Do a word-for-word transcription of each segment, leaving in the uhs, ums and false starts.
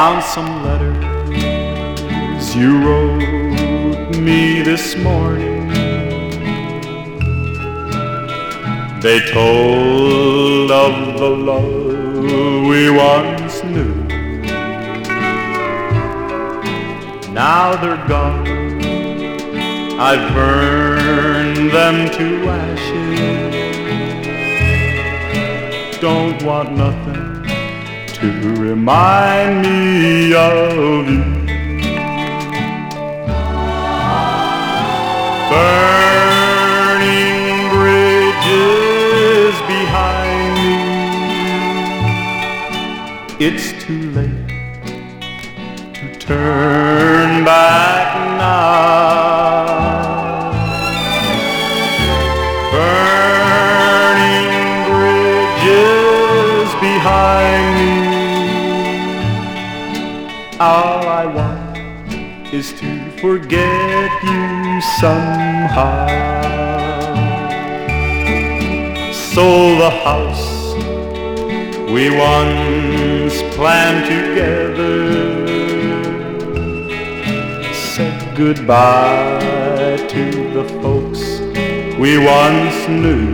found some letters you wrote me this morning. They told of the love we once knew. Now they're gone, I've burned them to ashes. Don't want nothing to remind me of you. Burning bridges behind me. It's too late to turn back now. Burning bridges behind me. All I want is to forget you somehow. Sold the house we once planned together. Said goodbye to the folks we once knew.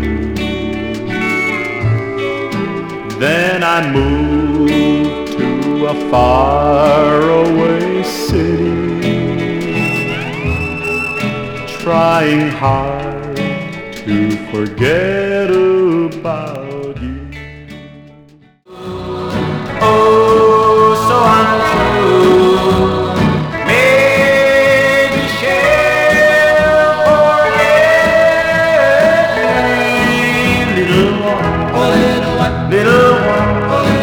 Then I moved to a faraway city, trying hard to forget about you. Oh, so untrue. Maybe she'll forget me, little one, oh, little one, little one.